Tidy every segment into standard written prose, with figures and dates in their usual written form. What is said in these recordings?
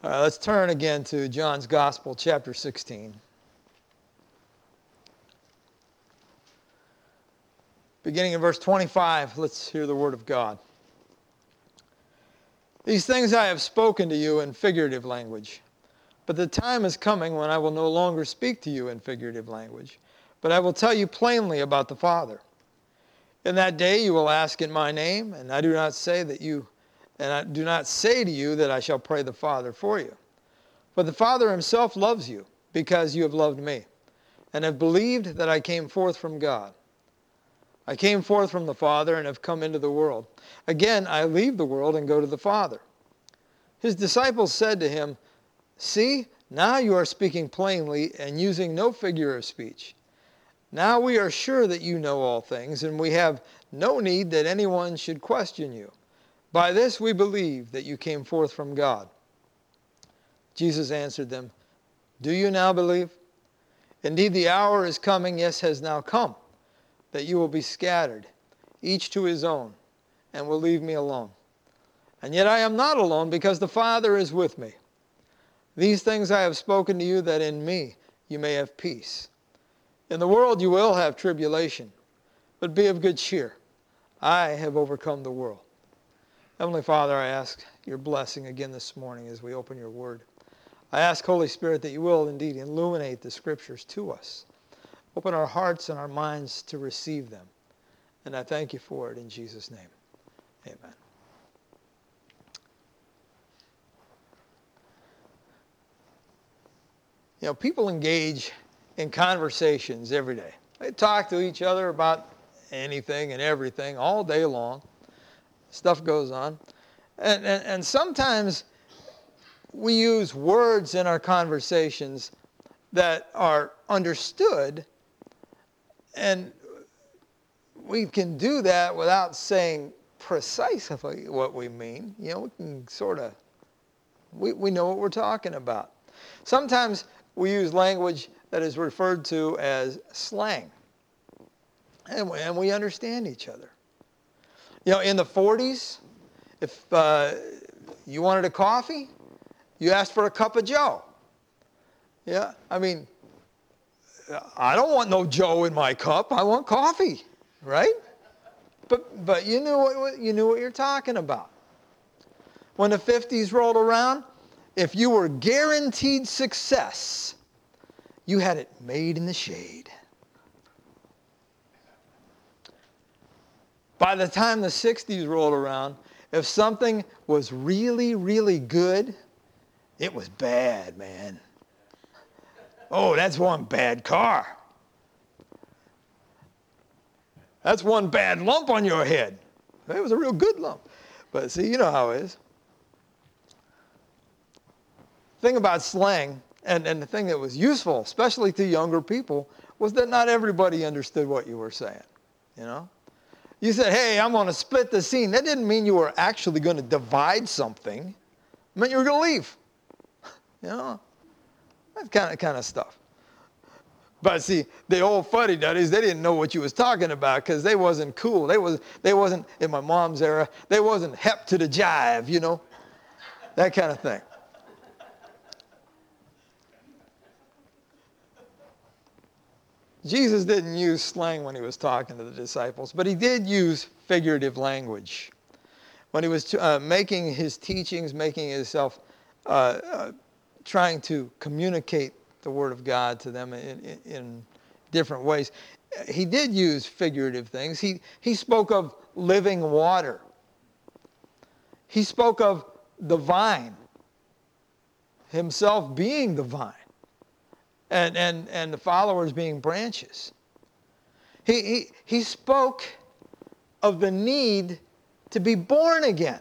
All right, let's turn again to John's Gospel, chapter 16. Beginning in verse 25, let's hear the word of God. These things I have spoken to you in figurative language, but the time is coming when I will no longer speak to you in figurative language, but I will tell you plainly about the Father. In that day you will ask in my name, and I do not say to you that I shall pray the Father for you. For the Father himself loves you, because you have loved me, and have believed that I came forth from God. I came forth from the Father and have come into the world. Again, I leave the world and go to the Father. His disciples said to him, See, now you are speaking plainly and using no figure of speech. Now we are sure that you know all things, and we have no need that anyone should question you. By this we believe that you came forth from God. Jesus answered them, Do you now believe? Indeed, the hour is coming, yes, has now come, that you will be scattered, each to his own, and will leave me alone. And yet I am not alone, because the Father is with me. These things I have spoken to you, that in me you may have peace. In the world you will have tribulation, but be of good cheer. I have overcome the world. Heavenly Father, I ask your blessing again this morning as we open your word. I ask, Holy Spirit, that you will indeed illuminate the Scriptures to us. Open our hearts and our minds to receive them. And I thank you for it in Jesus' name. Amen. You know, people engage in conversations every day. They talk to each other about anything and everything all day long. Stuff goes on. And sometimes we use words in our conversations that are understood, and we can do that without saying precisely what we mean. You know, we can sort of, we know what we're talking about. Sometimes we use language that is referred to as slang, and we understand each other. You know, in the 40s, if you wanted a coffee, you asked for a cup of Joe. Yeah, I mean, I don't want no Joe in my cup. I want coffee, right? But you knew what you're talking about. When the 50s rolled around, if you were guaranteed success, you had it made in the shade. By the time the 60s rolled around, if something was really, really good, it was bad, man. Oh, that's one bad car. That's one bad lump on your head. It was a real good lump. But see, you know how it is. The thing about slang, and the thing that was useful, especially to younger people, was that not everybody understood what you were saying. You know? You said, hey, I'm going to split the scene. That didn't mean you were actually going to divide something. It meant you were going to leave. You know? That kind of stuff. But see, the old fuddy-duddies, they didn't know what you was talking about because they wasn't cool. They wasn't, in my mom's era, they wasn't hep to the jive, you know? That kind of thing. Jesus didn't use slang when he was talking to the disciples, but he did use figurative language. When he was making his teachings, making himself, trying to communicate the Word of God to them in different ways, he did use figurative things. He spoke of living water. He spoke of the vine, himself being the vine. And the followers being branches. He spoke of the need to be born again.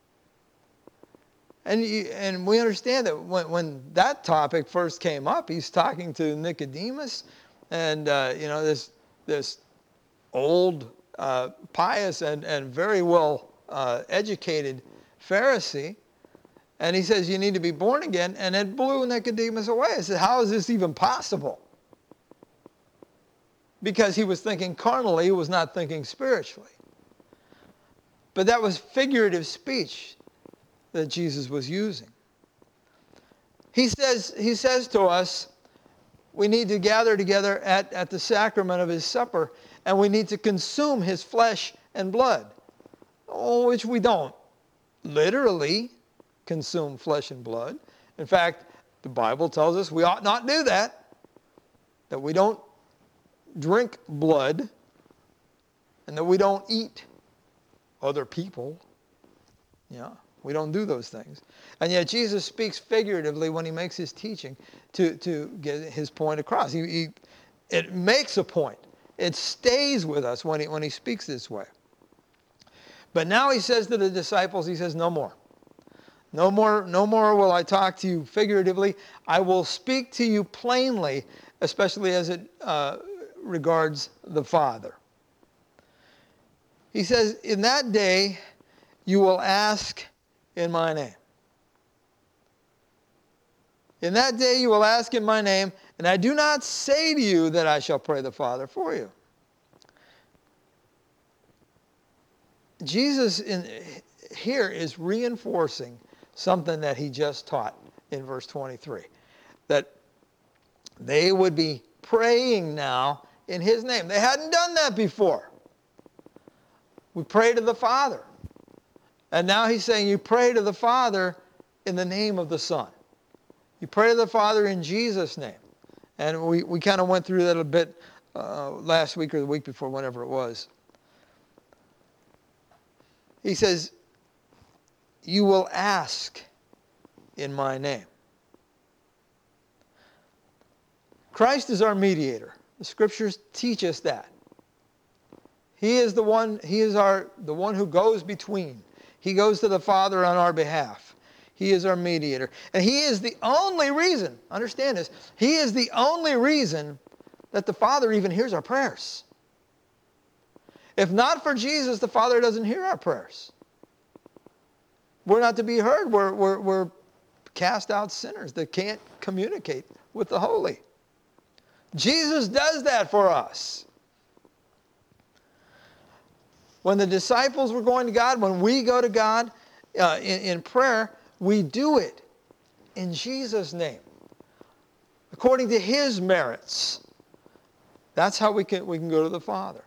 And we understand that when that topic first came up, he's talking to Nicodemus, and this old, pious, and very well educated Pharisee. And he says, you need to be born again. And it blew Nicodemus away. I said, how is this even possible? Because he was thinking carnally, he was not thinking spiritually. But that was figurative speech that Jesus was using. He says to us, we need to gather together at the sacrament of his supper, and we need to consume his flesh and blood. Oh, which we don't literally consume flesh and blood. In fact, the Bible tells us we ought not do that we don't drink blood, and that we don't eat other people. Yeah, we don't do those things. And yet Jesus speaks figuratively when he makes his teaching to get his point across. It makes a point. It stays with us when he speaks this way. But now he says to the disciples, he says, no more. No more will I talk to you figuratively. I will speak to you plainly, especially as it regards the Father. He says, in that day you will ask in my name. In that day you will ask in my name, and I do not say to you that I shall pray the Father for you. Jesus here is reinforcing something that he just taught in verse 23. That they would be praying now in his name. They hadn't done that before. We pray to the Father. And now he's saying you pray to the Father in the name of the Son. You pray to the Father in Jesus' name. And we kind of went through that a bit last week or the week before, whenever it was. He says, you will ask in my name. Christ is our mediator. The scriptures teach us that. He is the one who goes between. He goes to the Father on our behalf. He is our mediator. And he is the only reason, understand this, he is the only reason that the Father even hears our prayers. If not for Jesus, the Father doesn't hear our prayers. We're not to be heard. We're cast out sinners that can't communicate with the holy. Jesus does that for us. When the disciples were going to God, when we go to God in prayer, we do it in Jesus' name, according to his merits. That's how we can go to the Father.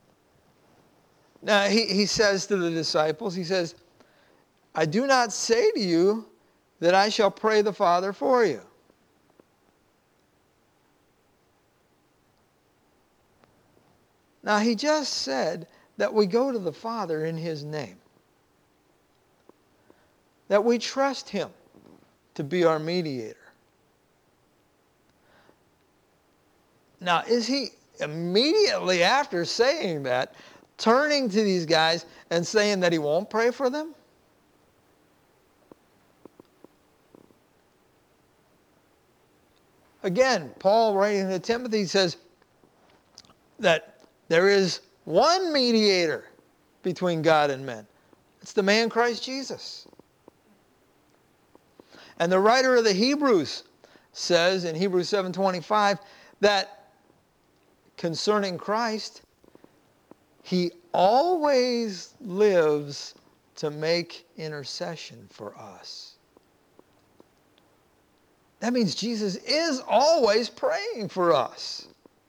Now, he says to the disciples, he says, I do not say to you that I shall pray the Father for you. Now, he just said that we go to the Father in his name. That we trust him to be our mediator. Now, is he immediately after saying that, turning to these guys and saying that he won't pray for them? Again, Paul writing to Timothy says that there is one mediator between God and men. It's the man Christ Jesus. And the writer of the Hebrews says in Hebrews 7:25 that concerning Christ, he always lives to make intercession for us. That means Jesus is always praying for us.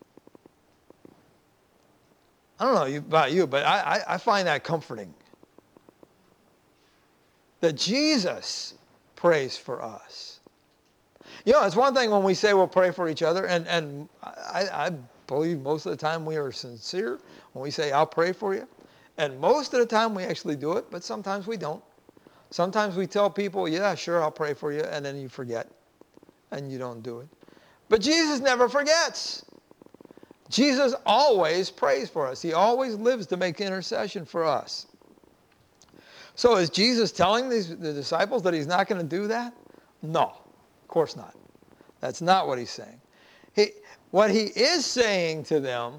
I don't know about you, but I find that comforting. That Jesus prays for us. You know, it's one thing when we say we'll pray for each other, and I believe most of the time we are sincere when we say, I'll pray for you. And most of the time we actually do it, but sometimes we don't. Sometimes we tell people, yeah, sure, I'll pray for you, and then you forget, and you don't do it. But Jesus never forgets. Jesus always prays for us. He always lives to make intercession for us. So is Jesus telling the disciples that he's not going to do that? No, of course not. That's not what he's saying. What he is saying to them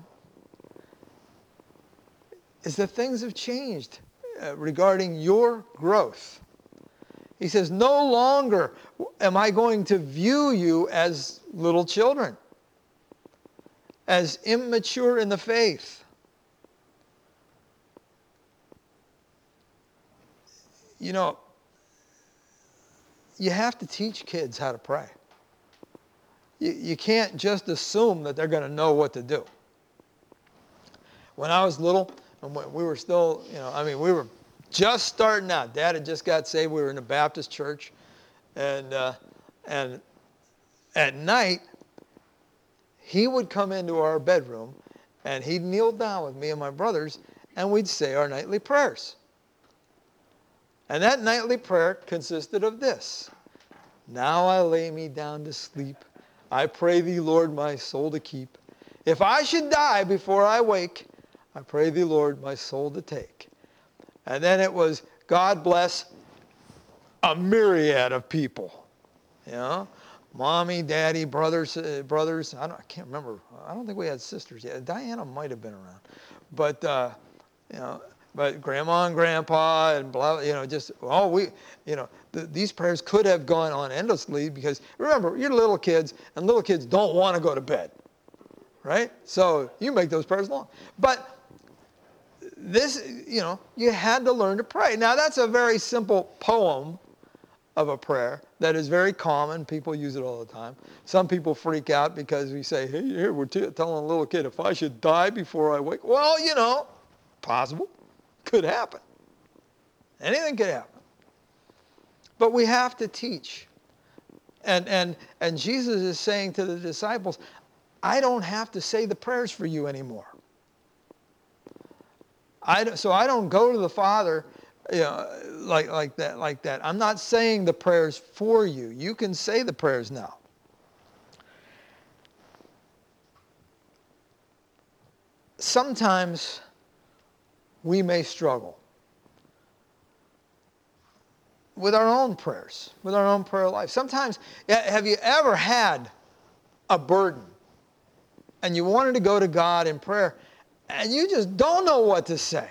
is that things have changed regarding your growth. He says, no longer am I going to view you as little children, as immature in the faith. You know, you have to teach kids how to pray. you can't just assume that they're going to know what to do. When I was little, and when we were still, we were just starting out. Dad had just got saved. We were in a Baptist church. And at night, he would come into our bedroom, and he'd kneel down with me and my brothers, and we'd say our nightly prayers. And that nightly prayer consisted of this: Now I lay me down to sleep. I pray thee, Lord, my soul to keep. If I should die before I wake, I pray thee, Lord, my soul to take. And then it was, God bless a myriad of people. Mommy, daddy, brothers. I can't remember. I don't think we had sisters yet. Diana might have been around. But, but grandma and grandpa and blah, these prayers could have gone on endlessly because, remember, you're little kids, and little kids don't want to go to bed, right? So you make those prayers long. But this, you had to learn to pray. Now, that's a very simple poem of a prayer that is very common. People use it all the time. Some people freak out because we say, hey, here, we're telling a little kid, if I should die before I wake. Well, possible. Could happen. Anything could happen. But we have to teach. And Jesus is saying to the disciples, I don't have to say the prayers for you anymore. So I don't go to the Father like that. I'm not saying the prayers for you. You can say the prayers now. Sometimes we may struggle with our own prayers, with our own prayer life. Sometimes, have you ever had a burden and you wanted to go to God in prayer and you just don't know what to say?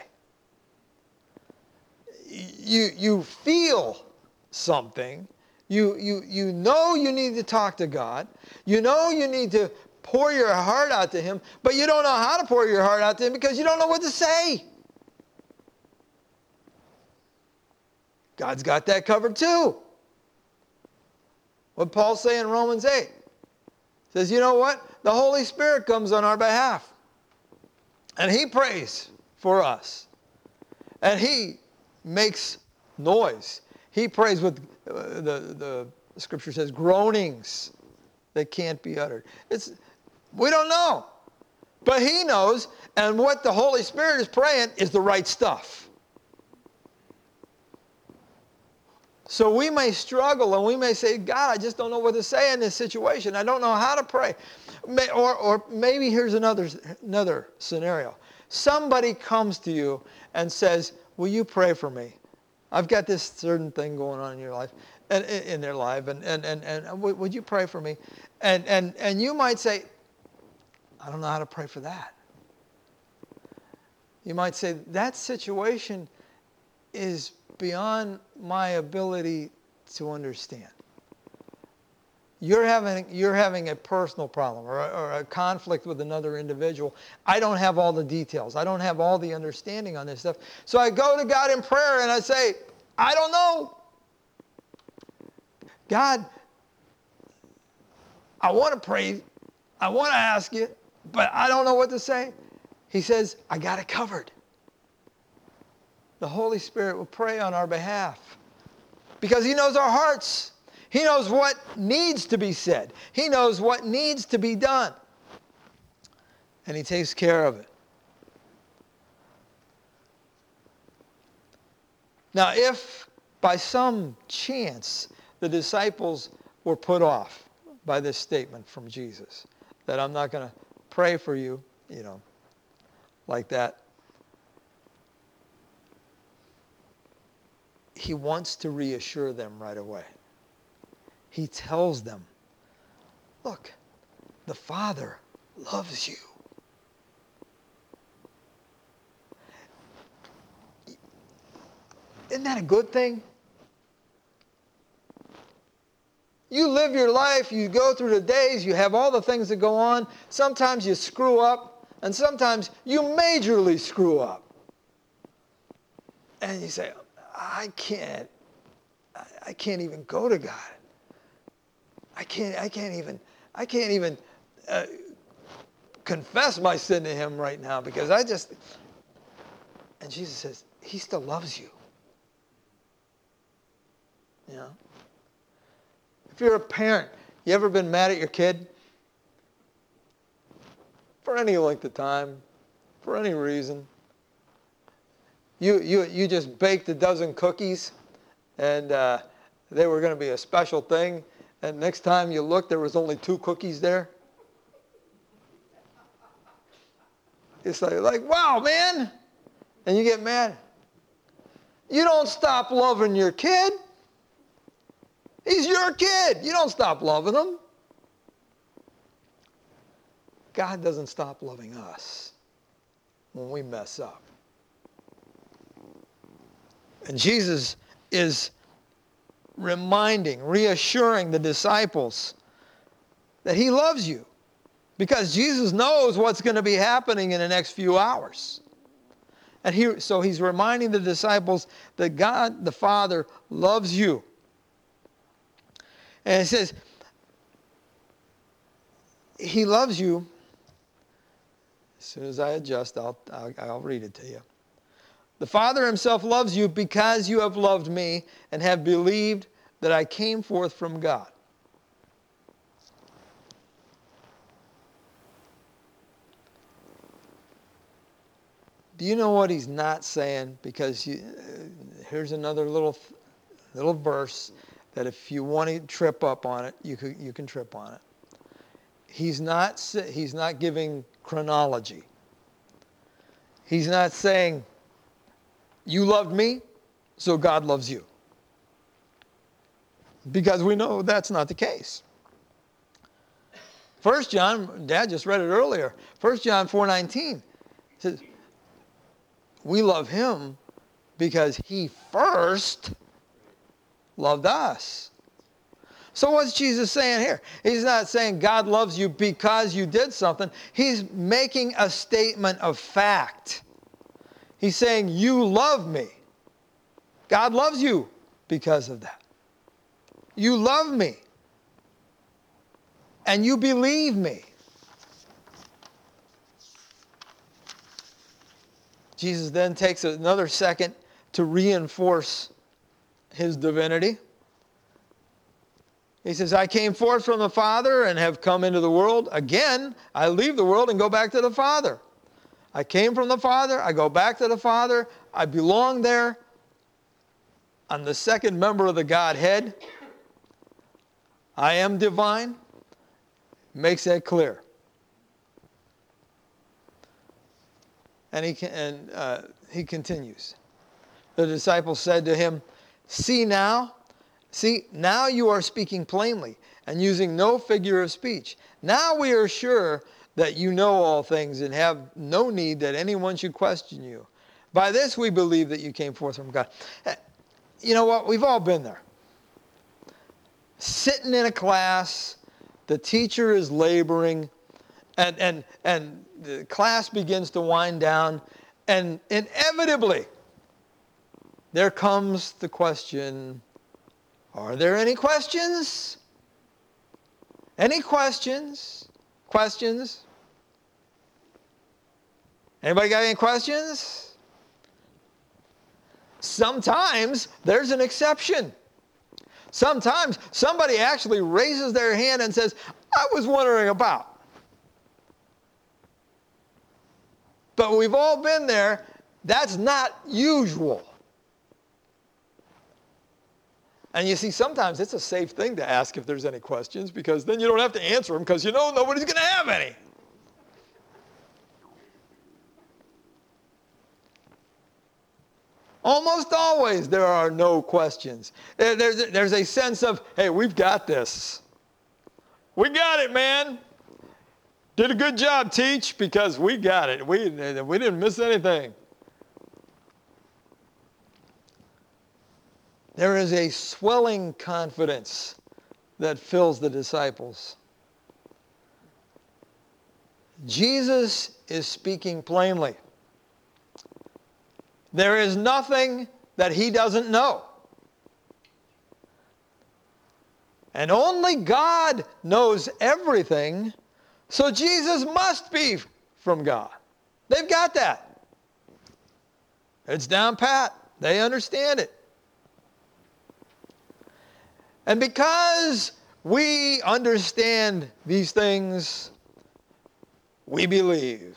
You feel something. You know you need to talk to God. You know you need to pour your heart out to Him, but you don't know how to pour your heart out to Him because you don't know what to say. God's got that covered too. What Paul say in Romans 8? Says, you know what? The Holy Spirit comes on our behalf. And He prays for us. And He makes noise. He prays with, the Scripture says, groanings that can't be uttered. We don't know. But He knows. And what the Holy Spirit is praying is the right stuff. So we may struggle and we may say, God, I just don't know what to say in this situation. I don't know how to pray. Or maybe here's another scenario. Somebody comes to you and says, will you pray for me? I've got this certain thing going on in your life, and in their life, and would you pray for me? And you might say, I don't know how to pray for that. You might say, that situation is beyond my ability to understand. You're having a personal problem or a conflict with another individual. I don't have all the details. I don't have all the understanding on this stuff. So I go to God in prayer and I say, I don't know. God, I want to pray. I want to ask you, but I don't know what to say. He says, I got it covered. The Holy Spirit will pray on our behalf because He knows our hearts. He knows what needs to be said. He knows what needs to be done. And He takes care of it. Now, if by some chance the disciples were put off by this statement from Jesus, that I'm not going to pray for you, like that, He wants to reassure them right away. He tells them, look, the Father loves you. Isn't that a good thing? You live your life, you go through the days, you have all the things that go on. Sometimes you screw up, and sometimes you majorly screw up. And you say, I can't even go to God. I can't even I can't even confess my sin to him right now because and Jesus says, he still loves you. You know? If you're a parent, you ever been mad at your kid? For any length of time, for any reason. You just baked a dozen cookies and they were going to be a special thing, and next time you looked, there was only 2 cookies there. It's like, wow, man. And you get mad. You don't stop loving your kid. He's your kid. You don't stop loving him. God doesn't stop loving us when we mess up. And Jesus is reassuring the disciples that he loves you because Jesus knows what's going to be happening in the next few hours. And so he's reminding the disciples that God the Father loves you. And it says, he loves you. As soon as I adjust, I'll read it to you. The Father himself loves you because you have loved me and have believed that I came forth from God. Do you know what he's not saying? Because here's another little verse that if you want to trip up on it, you can trip on it. He's not giving chronology. He's not saying, you loved me, so God loves you. Because we know that's not the case. 1 John, Dad just read it earlier, 1 John 4:19 says, we love him because he first loved us. So what's Jesus saying here? He's not saying God loves you because you did something. He's making a statement of fact. He's saying, you love me. God loves you because of that. You love me. And you believe me. Jesus then takes another second to reinforce his divinity. He says, I came forth from the Father and have come into the world. Again, I leave the world and go back to the Father. I came from the Father. I go back to the Father. I belong there. I'm the second member of the Godhead. I am divine. Makes that clear. And he continues. The disciples said to him, See, now you are speaking plainly and using no figure of speech. Now we are sure that you know all things and have no need that anyone should question you. By this we believe that you came forth from God. You know what? We've all been there. Sitting in a class, the teacher is laboring, and the class begins to wind down, and inevitably there comes the question, are there any questions? Any questions? Questions? Anybody got any questions? Sometimes there's an exception. Sometimes somebody actually raises their hand and says, I was wondering about. But we've all been there. That's not usual. And you see, sometimes it's a safe thing to ask if there's any questions, because then you don't have to answer them, because you know nobody's going to have any. Almost always there are no questions. There's a sense of, hey, we've got this. We got it, man. Did a good job, teach, because we got it. We didn't miss anything. There is a swelling confidence that fills the disciples. Jesus is speaking plainly. There is nothing that he doesn't know. And only God knows everything, so Jesus must be from God. They've got that. It's down pat. They understand it. And because we understand these things, we believe.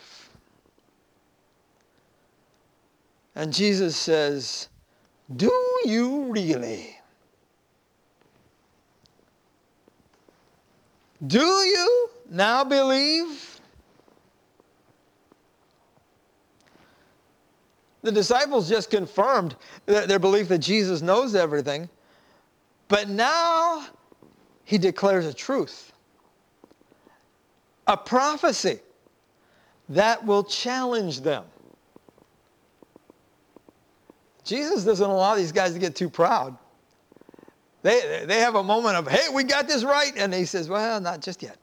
And Jesus says, do you really? Do you now believe? The disciples just confirmed their belief that Jesus knows everything. But now he declares a truth, a prophecy that will challenge them. Jesus doesn't allow these guys to get too proud. They have a moment of, hey, we got this right. And he says, well, not just yet.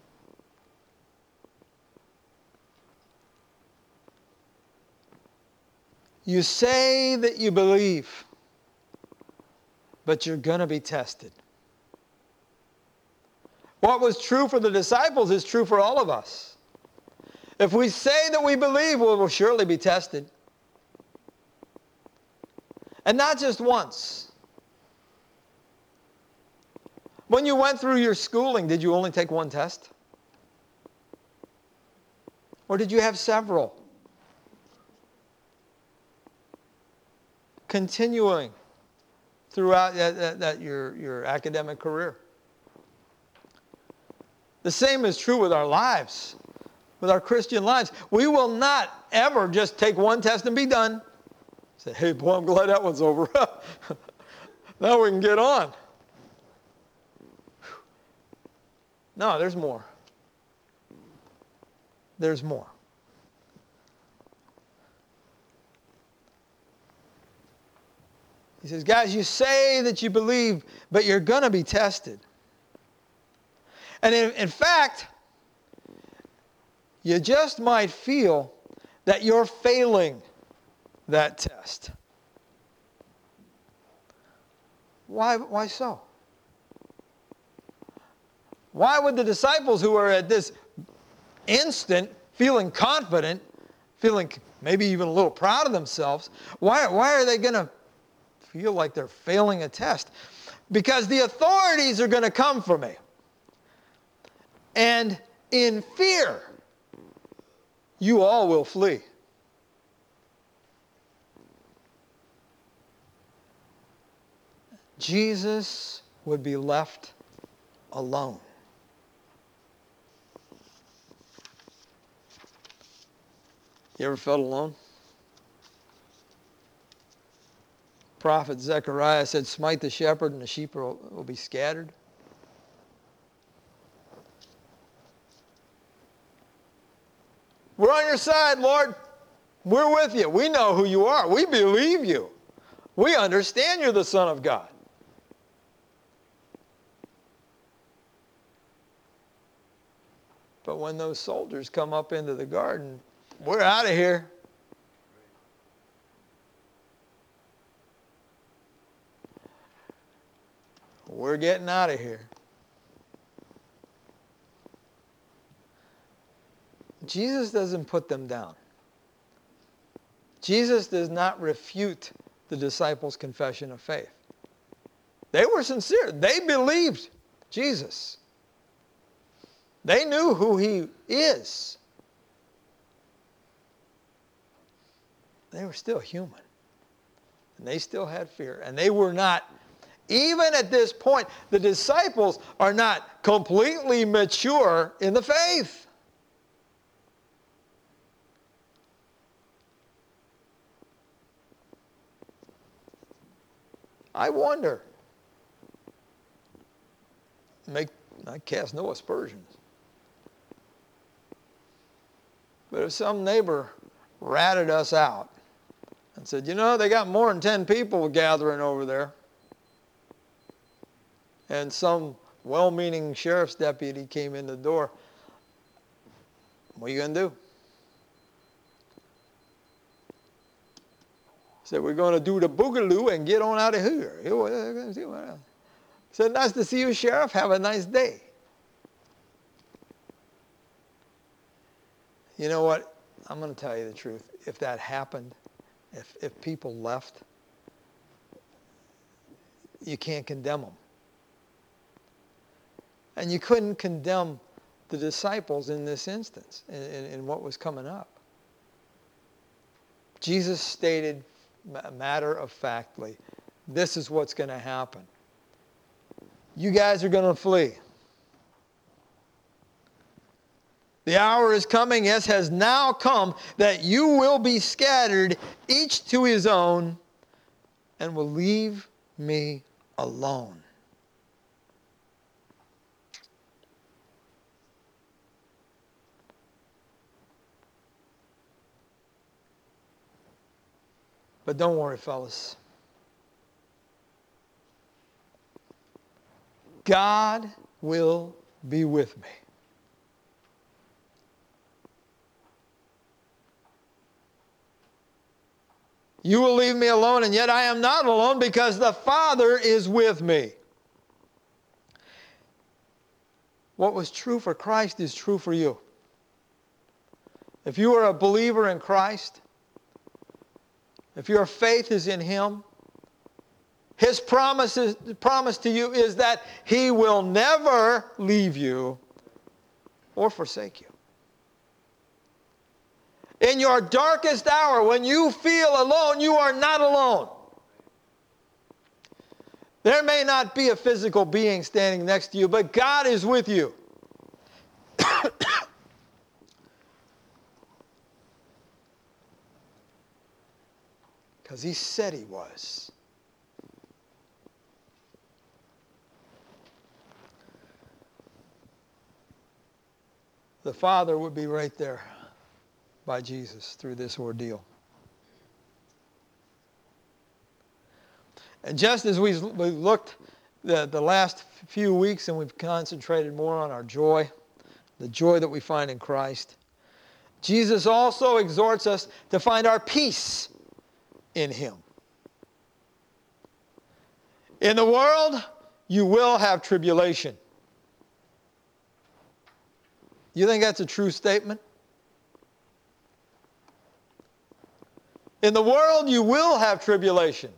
You say that you believe, but you're going to be tested. What was true for the disciples is true for all of us. If we say that we believe, we'll surely be tested. And not just once. When you went through your schooling, did you only take one test? Or did you have several? Continuing throughout your academic career. The same is true with our lives, with our Christian lives. We will not ever just take one test and be done. Say, hey, boy, I'm glad that one's over. Now we can get on. No, there's more. There's more. He says, guys, you say that you believe, but you're going to be tested. And in fact, you just might feel that you're failing that test. Why so? Why would the disciples who are at this instant feeling confident, feeling maybe even a little proud of themselves, why are they going to feel like they're failing a test? Because the authorities are going to come for me. And in fear, you all will flee. Jesus would be left alone. You ever felt alone? Prophet Zechariah said, smite the shepherd and the sheep will be scattered. We're on your side, Lord. We're with you. We know who you are. We believe you. We understand you're the Son of God. But when those soldiers come up into the garden, we're out of here. We're getting out of here. Jesus doesn't put them down. Jesus does not refute the disciples' confession of faith. They were sincere. They believed Jesus. They knew who he is. They were still human. And they still had fear. And they were not, even at this point, the disciples are not completely mature in the faith. I wonder. I cast no aspersions. But if some neighbor ratted us out and said, you know, they got more than 10 people gathering over there, and some well-meaning sheriff's deputy came in the door, what are you going to do? Said, we're going to do the boogaloo and get on out of here. Said, nice to see you, Sheriff. Have a nice day. You know what? I'm going to tell you the truth. If that happened, if people left, you can't condemn them. And you couldn't condemn the disciples in this instance, in what was coming up. Jesus stated matter-of-factly, this is what's going to happen. You guys are going to flee. The hour is coming, yes, has now come, that you will be scattered, each to his own, and will leave me alone. But don't worry, fellas. God will be with me. You will leave me alone, and yet I am not alone because the Father is with me. What was true for Christ is true for you. If you are a believer in Christ, if your faith is in Him, His promise to you is that He will never leave you or forsake you. In your darkest hour, when you feel alone, you are not alone. There may not be a physical being standing next to you, but God is with you. Because He said He was. The Father would be right there by Jesus through this ordeal. And just as we looked the last few weeks and we've concentrated more on our joy, the joy that we find in Christ, Jesus also exhorts us to find our peace in Him. In the world, you will have tribulation. You think that's a true statement? In the world, you will have tribulation.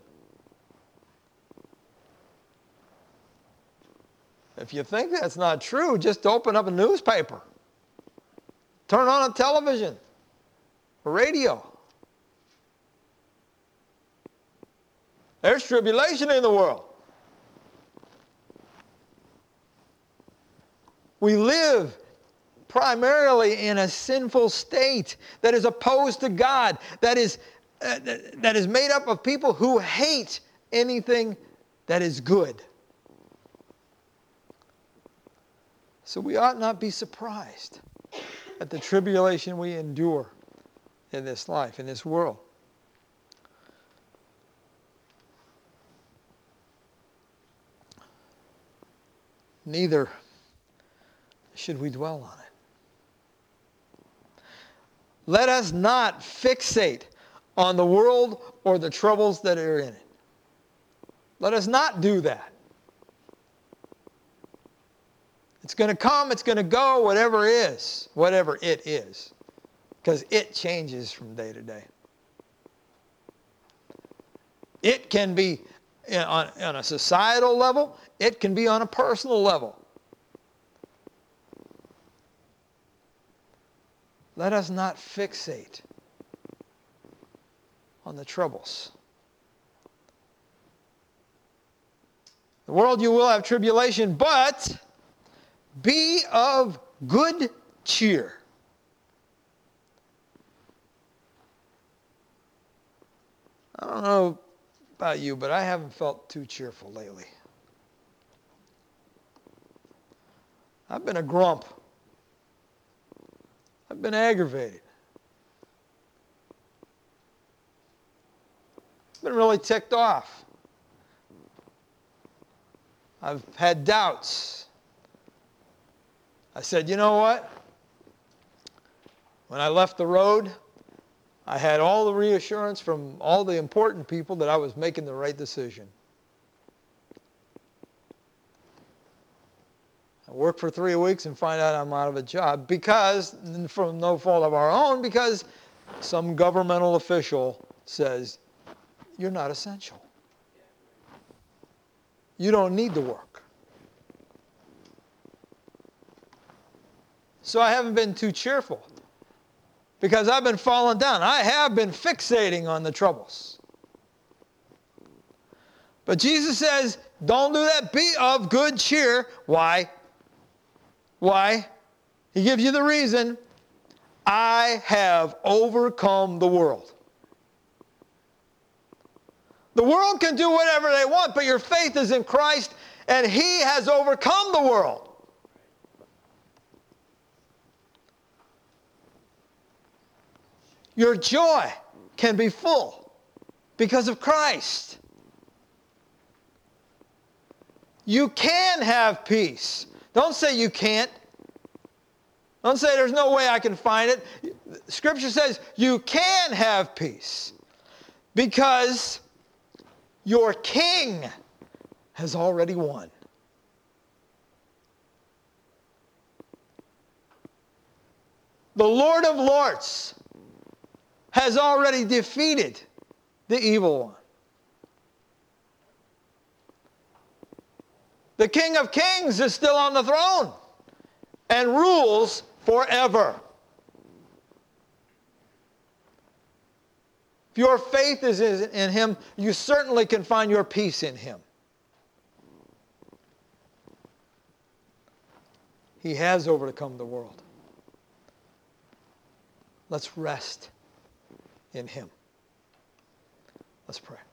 If you think that's not true, just open up a newspaper. Turn on a television, a radio. There's tribulation in the world. We live primarily in a sinful state that is opposed to God, that is made up of people who hate anything that is good. So we ought not be surprised at the tribulation we endure in this life, in this world. Neither should we dwell on it. Let us not fixate on the world or the troubles that are in it. Let us not do that. It's going to come, it's going to go, whatever it is. Because it changes from day to day. It can be on a societal level. It can be on a personal level. Let us not fixate on the troubles. The world you will have tribulation, but be of good cheer. I don't know about you, but I haven't felt too cheerful lately. I've been a grump. I've been aggravated. I've been really ticked off. I've had doubts. I said, you know what? When I left the road, I had all the reassurance from all the important people that I was making the right decision. I work for 3 weeks and find out I'm out of a job because, from no fault of our own, because some governmental official says, you're not essential. You don't need to work. So I haven't been too cheerful because I've been falling down. I have been fixating on the troubles. But Jesus says, don't do that. Be of good cheer. Why? Why? He gives you the reason. I have overcome the world. The world can do whatever they want, but your faith is in Christ, and He has overcome the world. Your joy can be full because of Christ. You can have peace. Don't say you can't. Don't say there's no way I can find it. Scripture says you can have peace because your King has already won. The Lord of Lords has already defeated the evil one. The King of Kings is still on the throne and rules forever. If your faith is in Him, you certainly can find your peace in Him. He has overcome the world. Let's rest in Him. Let's pray.